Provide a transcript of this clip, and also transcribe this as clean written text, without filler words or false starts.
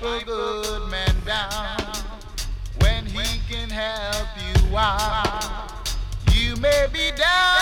a good man down when he can help you out. You may be down